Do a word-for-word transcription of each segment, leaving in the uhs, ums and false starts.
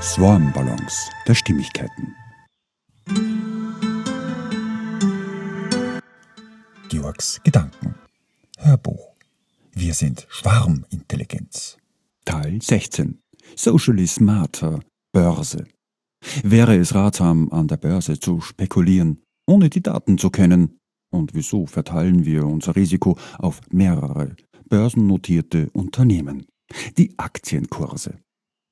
Swarmbalance der Stimmigkeiten. Georgs Gedanken. Hörbuch. Wir sind Schwarmintelligenz. Teil sechzehn. Socially Smarter Börse. Wäre es ratsam, an der Börse zu spekulieren, ohne die Daten zu kennen? Und wieso verteilen wir unser Risiko auf mehrere börsennotierte Unternehmen? Die Aktienkurse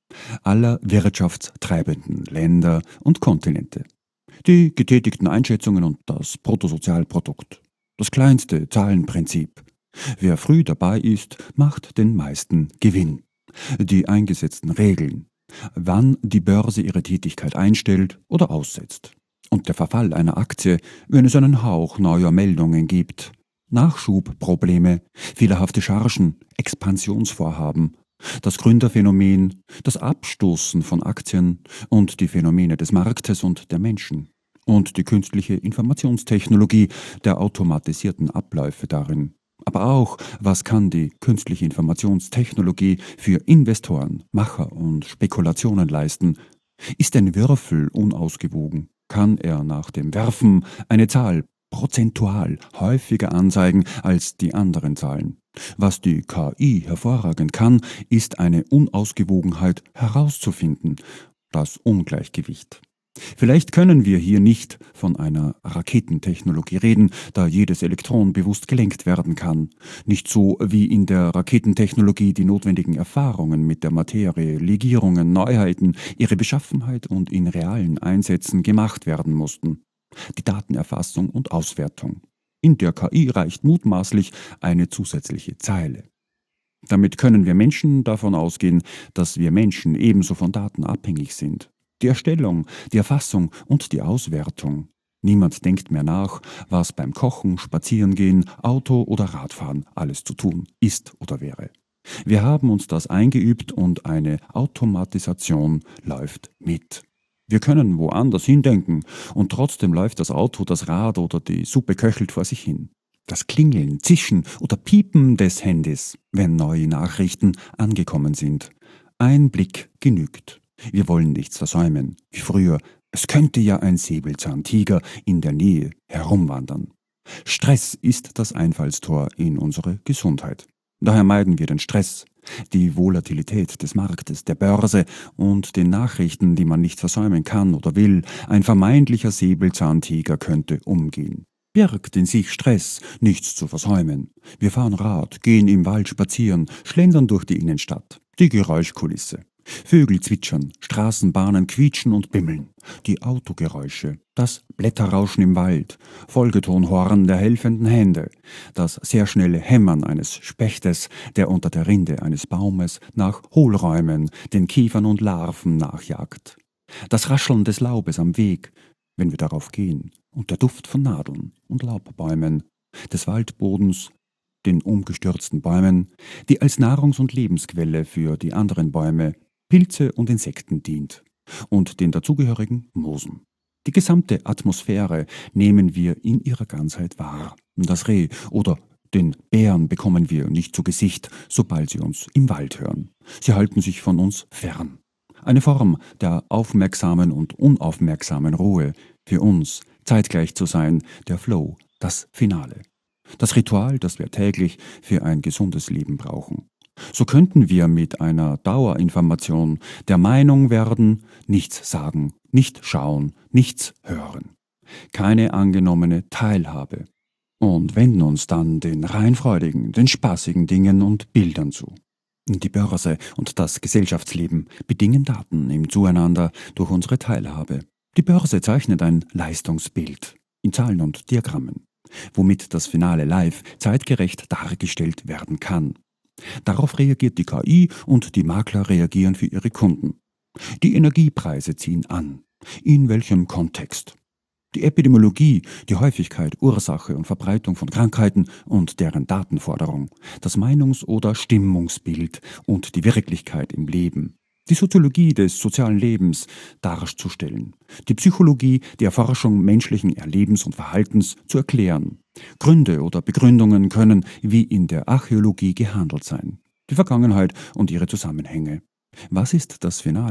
aller wirtschaftstreibenden Länder und Kontinente. Die getätigten Einschätzungen und das Bruttosozialprodukt. Das kleinste Zahlenprinzip. Wer früh dabei ist, macht den meisten Gewinn. Die eingesetzten Regeln. Wann die Börse ihre Tätigkeit einstellt oder aussetzt. Und der Verfall einer Aktie, wenn es einen Hauch neuer Meldungen gibt. Nachschubprobleme, fehlerhafte Chargen, Expansionsvorhaben. Das Gründerphänomen, das Abstoßen von Aktien und die Phänomene des Marktes und der Menschen und die künstliche Informationstechnologie der automatisierten Abläufe darin. Aber auch, was kann die künstliche Informationstechnologie für Investoren, Macher und Spekulationen leisten? Ist ein Würfel unausgewogen? Kann er nach dem Werfen eine Zahl prozentual häufiger anzeigen als die anderen Zahlen? Was die K I hervorragend kann, ist eine Unausgewogenheit herauszufinden, das Ungleichgewicht. Vielleicht können wir hier nicht von einer Raketentechnologie reden, da jedes Elektron bewusst gelenkt werden kann. Nicht so wie in der Raketentechnologie die notwendigen Erfahrungen mit der Materie, Legierungen, Neuheiten, ihre Beschaffenheit und in realen Einsätzen gemacht werden mussten. Die Datenerfassung und Auswertung. In der K I reicht mutmaßlich eine zusätzliche Zeile. Damit können wir Menschen davon ausgehen, dass wir Menschen ebenso von Daten abhängig sind. Die Erstellung, die Erfassung und die Auswertung. Niemand denkt mehr nach, was beim Kochen, Spazierengehen, Auto oder Radfahren alles zu tun ist oder wäre. Wir haben uns das eingeübt und eine Automatisation läuft mit. Wir können woanders hindenken und trotzdem läuft das Auto, das Rad oder die Suppe köchelt vor sich hin. Das Klingeln, Zischen oder Piepen des Handys, wenn neue Nachrichten angekommen sind. Ein Blick genügt. Wir wollen nichts versäumen, wie früher. Es könnte ja ein Säbelzahntiger in der Nähe herumwandern. Stress ist das Einfallstor in unsere Gesundheit. Daher meiden wir den Stress, die Volatilität des Marktes, der Börse und den Nachrichten, die man nicht versäumen kann oder will. Ein vermeintlicher Säbelzahntiger könnte umgehen. Birgt in sich Stress, nichts zu versäumen. Wir fahren Rad, gehen im Wald spazieren, schlendern durch die Innenstadt. Die Geräuschkulisse. Vögel zwitschern, Straßenbahnen quietschen und bimmeln, die Autogeräusche, das Blätterrauschen im Wald, Folgetonhorn der helfenden Hände, das sehr schnelle Hämmern eines Spechtes, der unter der Rinde eines Baumes nach Hohlräumen, den Kiefern und Larven nachjagt, das Rascheln des Laubes am Weg, wenn wir darauf gehen, und der Duft von Nadeln und Laubbäumen, des Waldbodens, den umgestürzten Bäumen, die als Nahrungs- und Lebensquelle für die anderen Bäume, Pilze und Insekten dient und den dazugehörigen Moosen. Die gesamte Atmosphäre nehmen wir in ihrer Ganzheit wahr. Das Reh oder den Bären bekommen wir nicht zu Gesicht, sobald sie uns im Wald hören. Sie halten sich von uns fern. Eine Form der aufmerksamen und unaufmerksamen Ruhe, für uns zeitgleich zu sein, der Flow, das Finale. Das Ritual, das wir täglich für ein gesundes Leben brauchen. So könnten wir mit einer Dauerinformation der Meinung werden, nichts sagen, nicht schauen, nichts hören. Keine angenommene Teilhabe. Und wenden uns dann den rein freudigen, den spaßigen Dingen und Bildern zu. Die Börse und das Gesellschaftsleben bedingen Daten im Zueinander durch unsere Teilhabe. Die Börse zeichnet ein Leistungsbild in Zahlen und Diagrammen, womit das Finale live zeitgerecht dargestellt werden kann. Darauf reagiert die K I und die Makler reagieren für ihre Kunden. Die Energiepreise ziehen an. In welchem Kontext? Die Epidemiologie, die Häufigkeit, Ursache und Verbreitung von Krankheiten und deren Datenforderung, das Meinungs- oder Stimmungsbild und die Wirklichkeit im Leben, die Soziologie des sozialen Lebens darzustellen, die Psychologie, die Erforschung menschlichen Erlebens und Verhaltens zu erklären. Gründe oder Begründungen können, wie in der Archäologie, gehandelt sein. Die Vergangenheit und ihre Zusammenhänge. Was ist das Finale?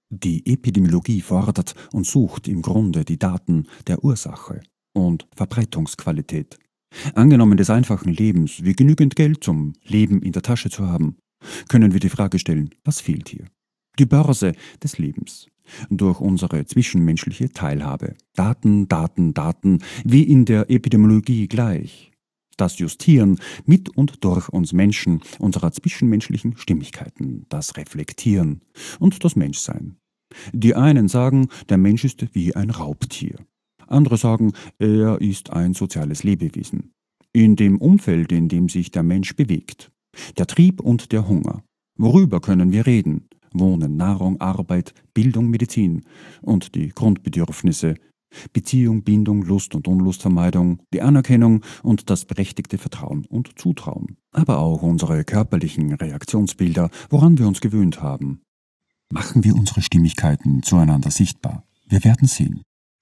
Die Epidemiologie fordert und sucht im Grunde die Daten der Ursache und Verbreitungsqualität. Angenommen des einfachen Lebens, wie genügend Geld zum Leben in der Tasche zu haben, können wir die Frage stellen, was fehlt hier? Die Börse des Lebens. Durch unsere zwischenmenschliche Teilhabe. Daten, Daten, Daten, wie in der Epidemiologie gleich. Das Justieren mit und durch uns Menschen unserer zwischenmenschlichen Stimmigkeiten, das Reflektieren und das Menschsein. Die einen sagen, der Mensch ist wie ein Raubtier. Andere sagen, er ist ein soziales Lebewesen. In dem Umfeld, in dem sich der Mensch bewegt. Der Trieb und der Hunger. Worüber können wir reden? Wohnen, Nahrung, Arbeit, Bildung, Medizin und die Grundbedürfnisse. Beziehung, Bindung, Lust und Unlustvermeidung, die Anerkennung und das berechtigte Vertrauen und Zutrauen. Aber auch unsere körperlichen Reaktionsbilder, woran wir uns gewöhnt haben. Machen wir unsere Stimmigkeiten zueinander sichtbar. Wir werden sehen.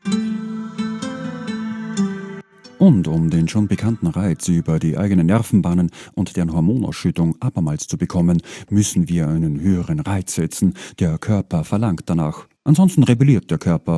Und um den schon bekannten Reiz über die eigenen Nervenbahnen und deren Hormonausschüttung abermals zu bekommen, müssen wir einen höheren Reiz setzen. Der Körper verlangt danach. Ansonsten rebelliert der Körper.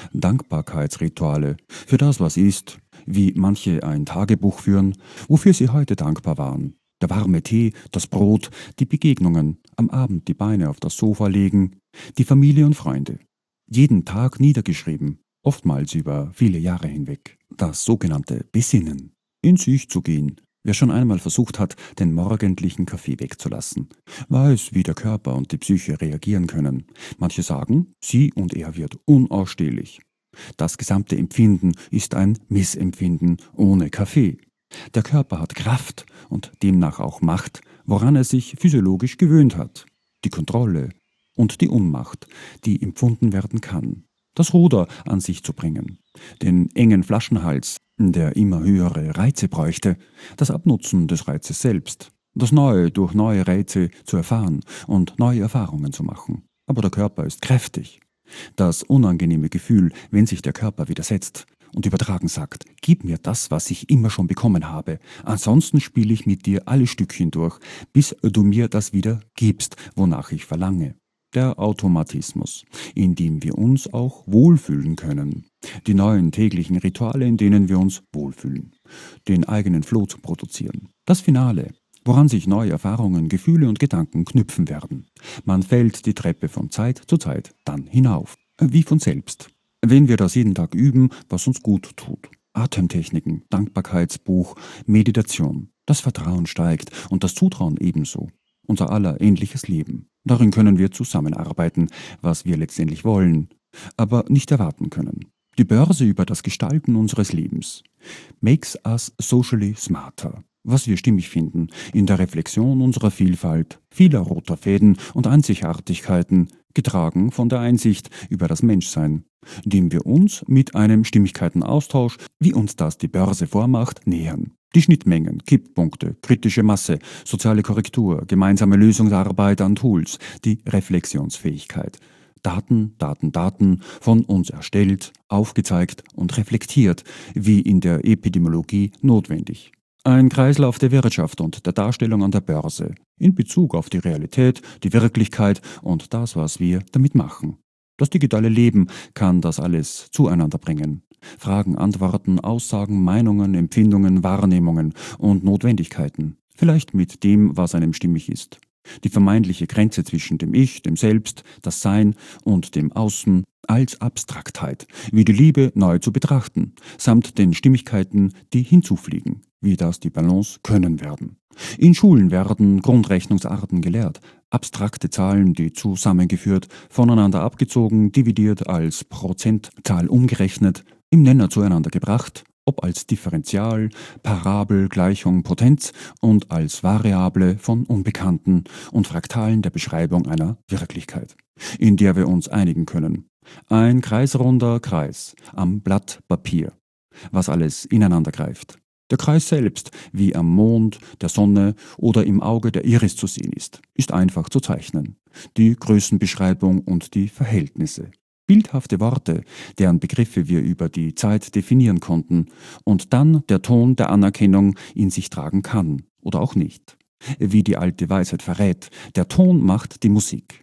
Dankbarkeitsrituale für das, was ist, wie manche ein Tagebuch führen, wofür sie heute dankbar waren. Der warme Tee, das Brot, die Begegnungen, am Abend die Beine auf das Sofa legen, die Familie und Freunde. Jeden Tag niedergeschrieben, oftmals über viele Jahre hinweg. Das sogenannte Besinnen. In sich zu gehen. Wer schon einmal versucht hat, den morgendlichen Kaffee wegzulassen, weiß, wie der Körper und die Psyche reagieren können. Manche sagen, sie und er wird unausstehlich. Das gesamte Empfinden ist ein Missempfinden ohne Kaffee. Der Körper hat Kraft und demnach auch Macht, woran er sich physiologisch gewöhnt hat. Die Kontrolle und die Unmacht, die empfunden werden kann. Das Ruder an sich zu bringen. Den engen Flaschenhals, der immer höhere Reize bräuchte. Das Abnutzen des Reizes selbst. Das Neue durch neue Reize zu erfahren und neue Erfahrungen zu machen. Aber der Körper ist kräftig. Das unangenehme Gefühl, wenn sich der Körper widersetzt und übertragen sagt, gib mir das, was ich immer schon bekommen habe, ansonsten spiele ich mit dir alle Stückchen durch, bis du mir das wieder gibst, wonach ich verlange. Der Automatismus, in dem wir uns auch wohlfühlen können. Die neuen täglichen Rituale, in denen wir uns wohlfühlen. Den eigenen Flow zu produzieren. Das Finale, woran sich neue Erfahrungen, Gefühle und Gedanken knüpfen werden. Man fällt die Treppe von Zeit zu Zeit dann hinauf. Wie von selbst. Wenn wir das jeden Tag üben, was uns gut tut. Atemtechniken, Dankbarkeitsbuch, Meditation. Das Vertrauen steigt und das Zutrauen ebenso. Unser aller ähnliches Leben. Darin können wir zusammenarbeiten, was wir letztendlich wollen, aber nicht erwarten können. Die Börse über das Gestalten unseres Lebens. Makes us socially smarter. Was wir stimmig finden, in der Reflexion unserer Vielfalt, vieler roter Fäden und Einzigartigkeiten, getragen von der Einsicht über das Menschsein, dem wir uns mit einem Stimmigkeitenaustausch, wie uns das die Börse vormacht, nähern. Die Schnittmengen, Kipppunkte, kritische Masse, soziale Korrektur, gemeinsame Lösungsarbeit an Tools, die Reflexionsfähigkeit. Daten, Daten, Daten, von uns erstellt, aufgezeigt und reflektiert, wie in der Epidemiologie notwendig. Ein Kreislauf der Wirtschaft und der Darstellung an der Börse, in Bezug auf die Realität, die Wirklichkeit und das, was wir damit machen. Das digitale Leben kann das alles zueinander bringen. Fragen, Antworten, Aussagen, Meinungen, Empfindungen, Wahrnehmungen und Notwendigkeiten. Vielleicht mit dem, was einem stimmig ist. Die vermeintliche Grenze zwischen dem Ich, dem Selbst, das Sein und dem Außen als Abstraktheit, wie die Liebe neu zu betrachten, samt den Stimmigkeiten, die hinzufliegen, wie das die Balance können werden. In Schulen werden Grundrechnungsarten gelehrt, abstrakte Zahlen, die zusammengeführt, voneinander abgezogen, dividiert, als Prozentzahl umgerechnet, im Nenner zueinander gebracht, ob als Differential, Parabel, Gleichung, Potenz und als Variable von Unbekannten und Fraktalen der Beschreibung einer Wirklichkeit, in der wir uns einigen können. Ein kreisrunder Kreis am Blatt Papier, was alles ineinander greift. Der Kreis selbst, wie am Mond, der Sonne oder im Auge der Iris zu sehen ist, ist einfach zu zeichnen. Die Größenbeschreibung und die Verhältnisse. Bildhafte Worte, deren Begriffe wir über die Zeit definieren konnten und dann der Ton der Anerkennung in sich tragen kann oder auch nicht. Wie die alte Weisheit verrät, der Ton macht die Musik.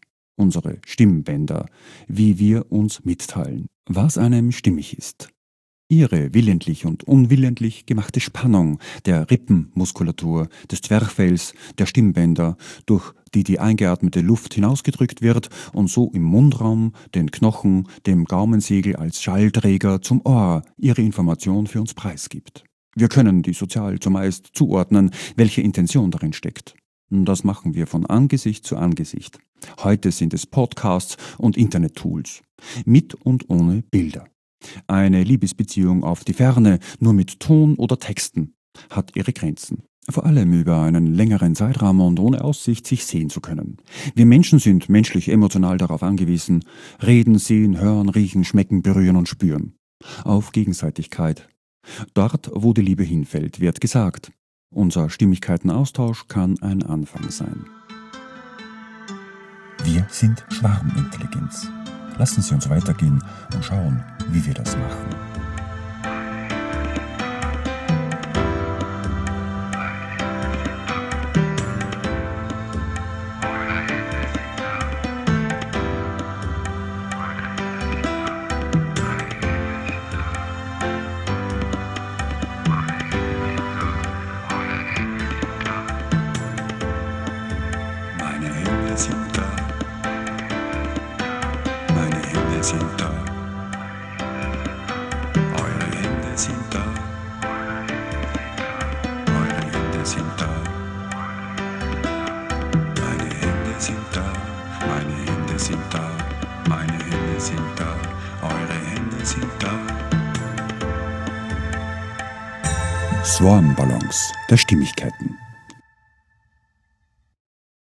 unsere Stimmbänder, wie wir uns mitteilen, was einem stimmig ist. Ihre willentlich und unwillentlich gemachte Spannung der Rippenmuskulatur, des Zwerchfells, der Stimmbänder, durch die die eingeatmete Luft hinausgedrückt wird und so im Mundraum, den Knochen, dem Gaumensegel als Schallträger zum Ohr ihre Information für uns preisgibt. Wir können die sozial zumeist zuordnen, welche Intention darin steckt. Das machen wir von Angesicht zu Angesicht. Heute sind es Podcasts und Internet-Tools, mit und ohne Bilder. Eine Liebesbeziehung auf die Ferne, nur mit Ton oder Texten, hat ihre Grenzen. Vor allem über einen längeren Zeitraum und ohne Aussicht, sich sehen zu können. Wir Menschen sind menschlich emotional darauf angewiesen, reden, sehen, hören, riechen, schmecken, berühren und spüren. Auf Gegenseitigkeit. Dort, wo die Liebe hinfällt, wird gesagt. Unser Stimmigkeitenaustausch kann ein Anfang sein. Wir sind Schwarmintelligenz. Lassen Sie uns weitergehen und schauen, wie wir das machen. Meine Hände sind da. Meine Hände sind da. Eure Hände sind da. Eure Hände sind da. Meine Hände sind da. Meine Hände sind da. Meine Hände sind da. Eure Hände sind da. Swarmballons der Stimmigkeiten.